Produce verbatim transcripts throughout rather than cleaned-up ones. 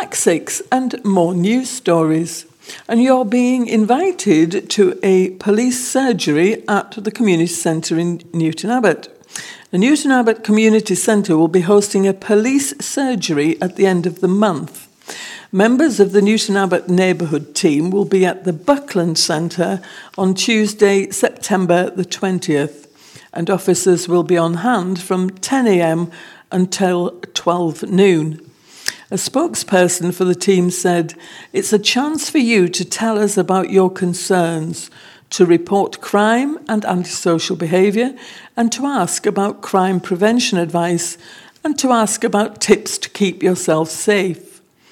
classics and more news stories. And you're being invited to a police surgery at the community centre in Newton Abbot. The Newton Abbot Community Centre will be hosting a police surgery at the end of the month. Members of the Newton Abbot neighbourhood team will be at the Buckland Centre on Tuesday, September the twentieth, and officers will be on hand from ten a.m. until twelve noon. A spokesperson for the team said, "It's a chance for you to tell us about your concerns, to report crime and antisocial behaviour, and to ask about crime prevention advice, and to ask about tips to keep yourself safe.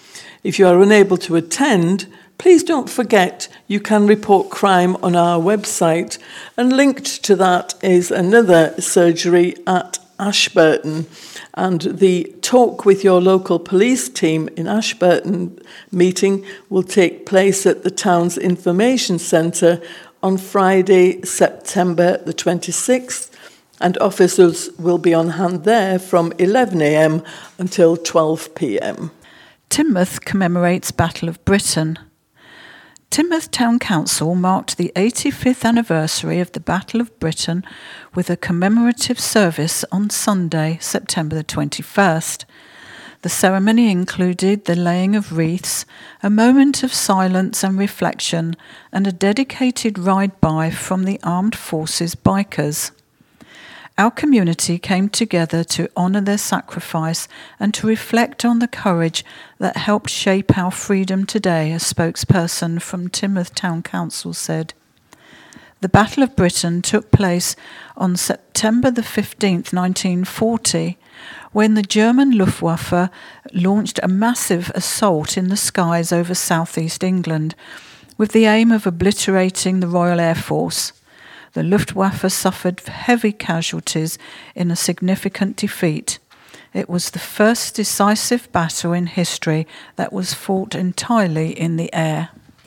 If you are unable to attend, please don't forget you can report crime on our website." And linked to that is another surgery at Ashburton. And the Talk with Your Local Police Team in Ashburton meeting will take place at the town's information centre on Friday, September the twenty-sixth, and officers will be on hand there from eleven a.m. until twelve p.m. Teignmouth commemorates Battle of Britain. Teignmouth Town Council marked the eighty-fifth anniversary of the Battle of Britain with a commemorative service on Sunday, September the twenty-first. The ceremony included the laying of wreaths, a moment of silence and reflection, and a dedicated ride-by from the Armed Forces bikers. Our community came together to honour their sacrifice and to reflect on the courage that helped shape our freedom today, a spokesperson from Teignmouth Town Council said. The Battle of Britain took place on September the fifteenth, nineteen forty, when the German Luftwaffe launched a massive assault in the skies over southeast England with the aim of obliterating the Royal Air Force. The Luftwaffe suffered heavy casualties in a significant defeat. It was the first decisive battle in history that was fought entirely in the air.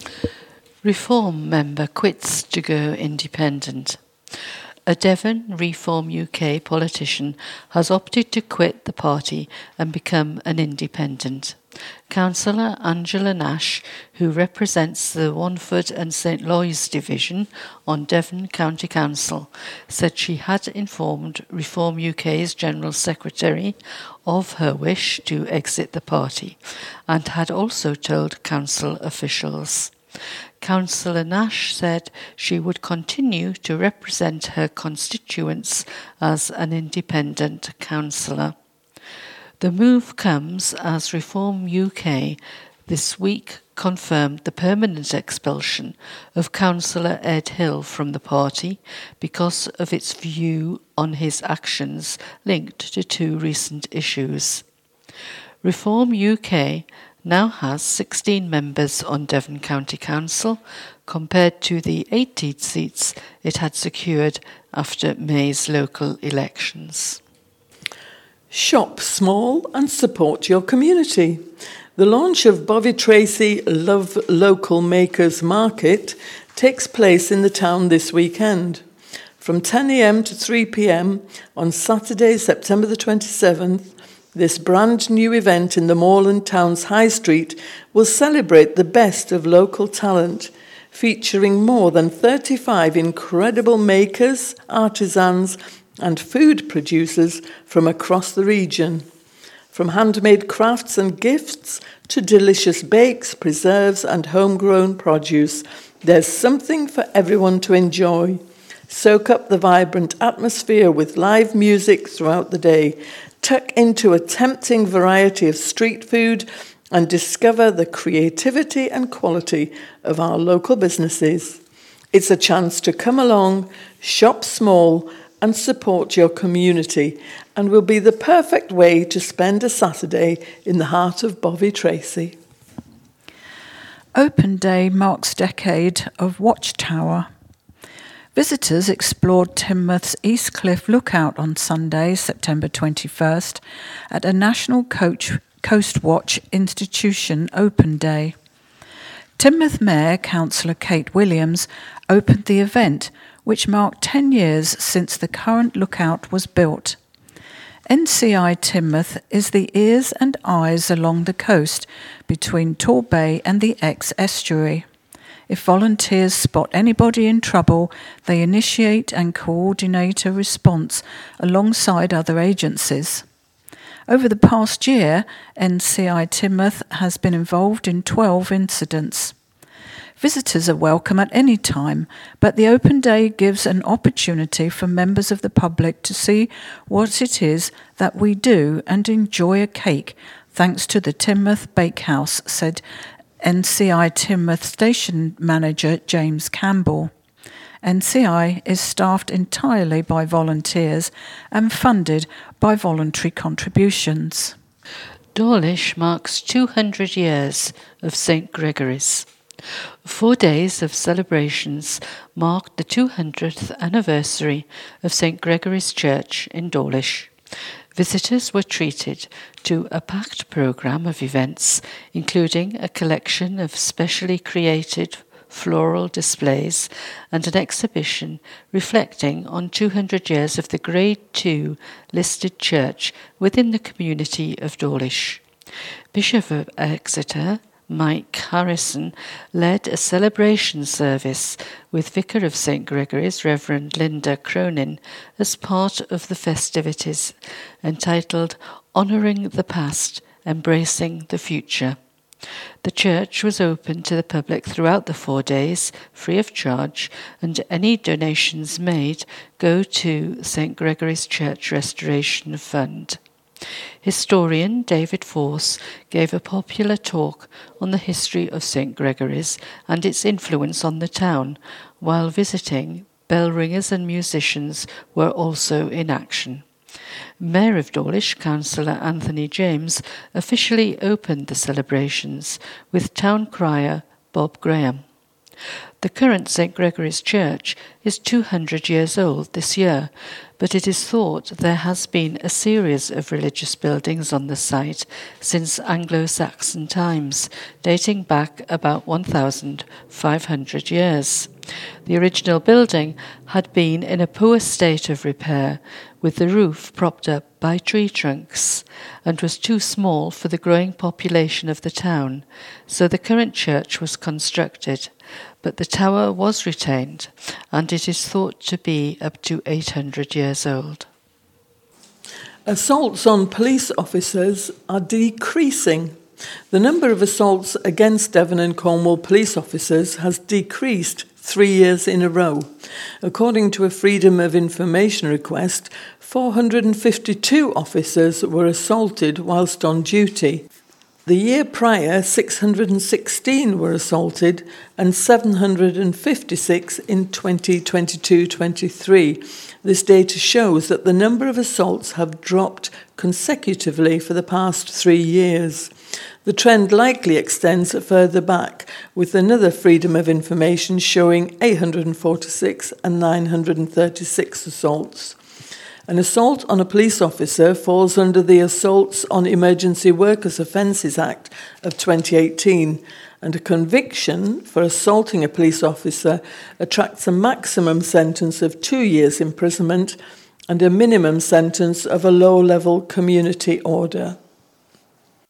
Reform member quits to go independent. A Devon Reform U K politician has opted to quit the party and become an independent. Councillor Angela Nash, who represents the Wanford and St Loys division on Devon County Council, said she had informed Reform U K's General Secretary of her wish to exit the party and had also told council officials. Councillor Nash said she would continue to represent her constituents as an independent councillor. The move comes as Reform U K this week confirmed the permanent expulsion of Councillor Ed Hill from the party because of its view on his actions linked to two recent issues. Reform U K now has sixteen members on Devon County Council compared to the eighteen seats it had secured after May's local elections. Shop small and support your community. The launch of Bovey Tracy Love Local Makers Market takes place in the town this weekend. From ten a.m. to three p.m. on Saturday, September the twenty-seventh, this brand new event in the Moorland Town's High Street will celebrate the best of local talent, featuring more than thirty-five incredible makers, artisans, and food producers from across the region. From handmade crafts and gifts to delicious bakes, preserves, and homegrown produce, there's something for everyone to enjoy. Soak up the vibrant atmosphere with live music throughout the day. Tuck into a tempting variety of street food and discover the creativity and quality of our local businesses. It's a chance to come along, shop small, and support your community, and will be the perfect way to spend a Saturday in the heart of Bovey Tracy. Open Day marks decade of Watchtower. Visitors explored Teignmouth's East Cliff Lookout on Sunday, September twenty-first, at a National Coach, Coast Watch Institution Open Day. Teignmouth Mayor Councillor Kate Williams opened the event, which marked ten years since the current lookout was built. N C I Teignmouth is the ears and eyes along the coast between Tor Bay and the Exe estuary. If volunteers spot anybody in trouble, they initiate and coordinate a response alongside other agencies. Over the past year, N C I Teignmouth has been involved in twelve incidents. Visitors are welcome at any time, but the open day gives an opportunity for members of the public to see what it is that we do and enjoy a cake, thanks to the Teignmouth Bakehouse, said N C I Teignmouth Station Manager James Campbell. N C I is staffed entirely by volunteers and funded by voluntary contributions. Dawlish marks two hundred years of Saint Gregory's. Four days of celebrations marked the two hundredth anniversary of Saint Gregory's Church in Dawlish. Visitors were treated to a packed programme of events, including a collection of specially created floral displays and an exhibition reflecting on two hundred years of the Grade two listed church within the community of Dawlish. Bishop of Exeter, Mike Harrison, led a celebration service with Vicar of Saint Gregory's, Reverend Linda Cronin, as part of the festivities, entitled Honouring the Past, Embracing the Future. The church was open to the public throughout the four days, free of charge, and any donations made go to Saint Gregory's Church Restoration Fund. Historian David Force gave a popular talk on the history of Saint Gregory's and its influence on the town. While visiting, bell ringers and musicians were also in action. Mayor of Dawlish, Councillor Anthony James, officially opened the celebrations with town crier Bob Graham. The current Saint Gregory's Church is two hundred years old this year, but it is thought there has been a series of religious buildings on the site since Anglo-Saxon times, dating back about one thousand five hundred years. The original building had been in a poor state of repair, with the roof propped up by tree trunks, and was too small for the growing population of the town, so the current church was constructed. But the tower was retained, and it is thought to be up to eight hundred years old. Assaults on police officers are decreasing. The number of assaults against Devon and Cornwall police officers has decreased three years in a row. According to a Freedom of Information request, four hundred fifty-two officers were assaulted whilst on duty. The year prior, six hundred sixteen were assaulted and seven hundred fifty-six in twenty twenty-two twenty-three. This data shows that the number of assaults have dropped consecutively for the past three years. The trend likely extends further back, with another Freedom of Information showing eight hundred forty-six and nine hundred thirty-six assaults. An assault on a police officer falls under the Assaults on Emergency Workers Offences Act of twenty eighteen, and a conviction for assaulting a police officer attracts a maximum sentence of two years imprisonment and a minimum sentence of a low-level community order.